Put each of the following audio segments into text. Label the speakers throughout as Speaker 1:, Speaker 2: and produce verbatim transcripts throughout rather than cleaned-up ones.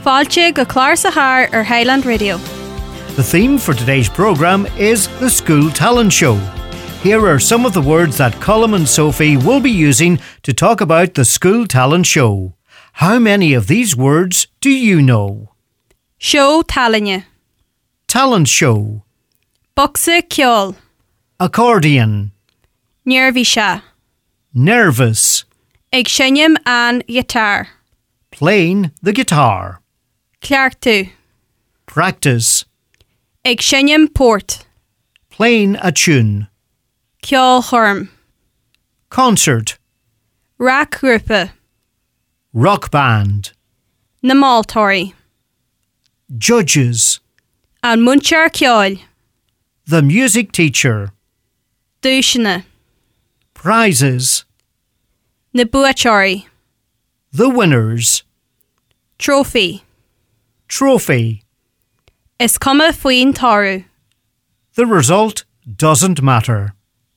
Speaker 1: fáilte go clár sa char ar Highland Radio.
Speaker 2: The theme for today's programme is the School Talent Show. Here are some of the words that Colm and Sophie will be using to talk about the School Talent Show. How many of these words do you know?
Speaker 1: Show talinne.
Speaker 2: Talent Show.
Speaker 1: Boxa ceol.
Speaker 2: Accordion.
Speaker 1: Nervisha.
Speaker 2: Nervous.
Speaker 1: Ag sinneam an guitar.
Speaker 2: Playing the guitar.
Speaker 1: Clartu.
Speaker 2: Practice.
Speaker 1: Ag sinneam port.
Speaker 2: Playing a tune.
Speaker 1: Ceol chorm.
Speaker 2: Concert.
Speaker 1: Rack grúpa.
Speaker 2: Rock band.
Speaker 1: Na máltóirí.
Speaker 2: Judges.
Speaker 1: An munchar ceol.
Speaker 2: The music teacher.
Speaker 1: Dúisina.
Speaker 2: Prizes.
Speaker 1: Na buatóirí.
Speaker 2: The winners.
Speaker 1: Trophy.
Speaker 2: Trophy.
Speaker 1: Is cuma faoin tarú.
Speaker 2: The result doesn't matter.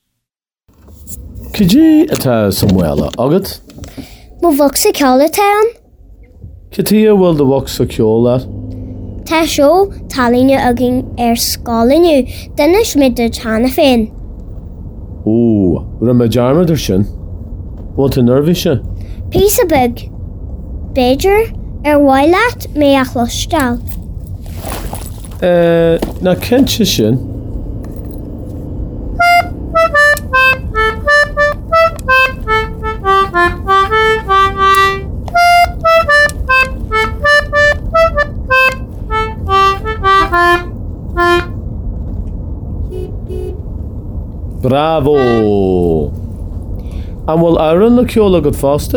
Speaker 3: Cigi atá Samuela agat?
Speaker 4: Mo bhog sa ceola tán?
Speaker 3: Catia bhfuil do bhog sa ceola?
Speaker 4: Tá seo talinne agin ar scálinniu, duine mid de tana féin.
Speaker 3: Ó, ra me dearmad ar sin? Bhaint a nervisha?
Speaker 4: Pís a bug. Beidir ar bhaileat mé a chlostal.
Speaker 3: Eh, na kense sin? Bravo! An bhfuil áireann le ceola go fásta?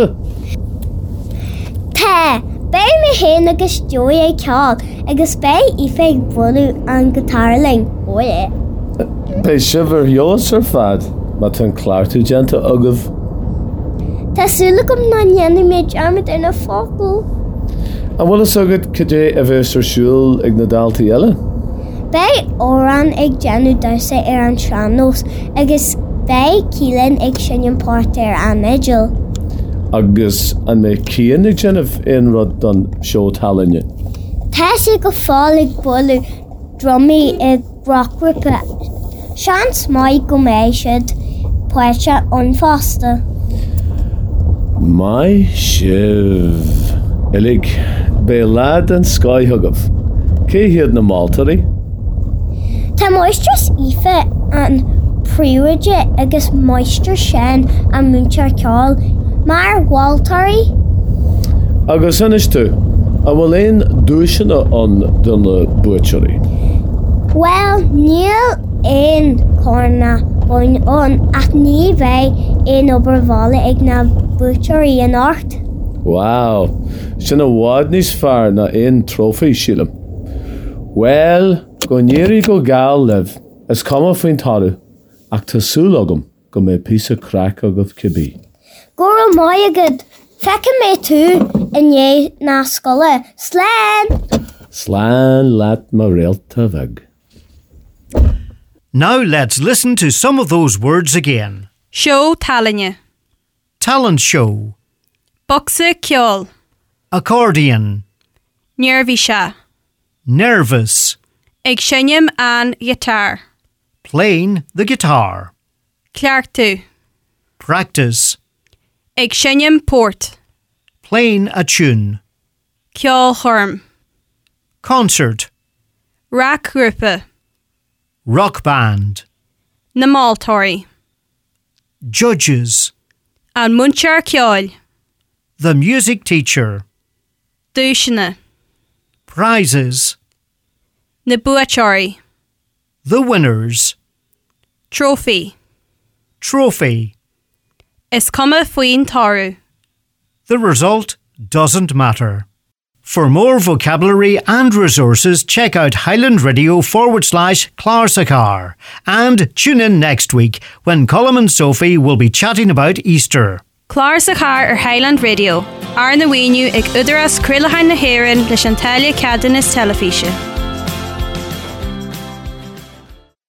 Speaker 4: Tá, bé mé héin agus dúi é ceol, agus bé i féag bhulú an gitarling. Ó é.
Speaker 3: Bé sibhar heolas ar fad, má tan clártú genta agah.
Speaker 4: Tá súla gom na ngeanú méid armad ar na fócail.
Speaker 3: An bhfuil is agad cé a bheits ar siúil ag na daltaí eile?
Speaker 4: Bé óran ag deanú darsa ar an seannos, agus bé cílann ag sinnean páirt ar an idir.
Speaker 3: Agus an mé cían ag déanamh aon rud don seo talinne.
Speaker 4: Tá sé go fáil ag bhulú drumí ag rockripa. Seans mai go mé siad páirte an fásta.
Speaker 3: Mai sibh. Ilig, bé lad an scaithugah. Cé hiad na máltarí?
Speaker 4: Tá moistras ife an príomide agus moistur sin an múntar ceol, mar bháltarí.
Speaker 3: Agus inis tú, a bhfuil éon dúisina an duna buaitirí?
Speaker 4: Well, níl éon córna bhain an ach ní bheith éon obair ag na buaitirí an ort.
Speaker 3: Wow, sin a bhád níos fearr na éon trófaí sílam. Well, go níirí go gáil leh, is cuma faoin tarú, ach tásúil agam go mé písa crack agah cibí.
Speaker 4: Gura mai agad, fecha mé tú inné na scola. Slán!
Speaker 3: Slán leat ma réalta bheag.
Speaker 2: Now let's listen to some of those words again.
Speaker 1: Show talinne.
Speaker 2: Talent Show.
Speaker 1: Boxa ceol.
Speaker 2: Accordion.
Speaker 1: Nervisha.
Speaker 2: Nervous.
Speaker 1: Ag sinneam an guitar.
Speaker 2: Playing the guitar.
Speaker 1: Clartu.
Speaker 2: Practice.
Speaker 1: Ag sinneam port.
Speaker 2: Playing a tune.
Speaker 1: Ceol chorm.
Speaker 2: Concert.
Speaker 1: Rack grúpa.
Speaker 2: Rock band.
Speaker 1: Na máltóirí.
Speaker 2: Judges.
Speaker 1: An munchar ceol.
Speaker 2: The music teacher.
Speaker 1: Dúisina.
Speaker 2: Prizes.
Speaker 1: Na buatóirí.
Speaker 2: The winners.
Speaker 1: Trophy.
Speaker 2: Trophy.
Speaker 1: Is cuma faoin tarú.
Speaker 2: The result doesn't matter. For more vocabulary and resources, check out Highland Radio forward slash Clarsachar and tune in next week when Colm and Sophie will be chatting about Easter.
Speaker 1: Clarsachar ar Highland Radio. Ar na wíniu ag udaras Crillahan na Héireann leis an taile ceadan is telefíse.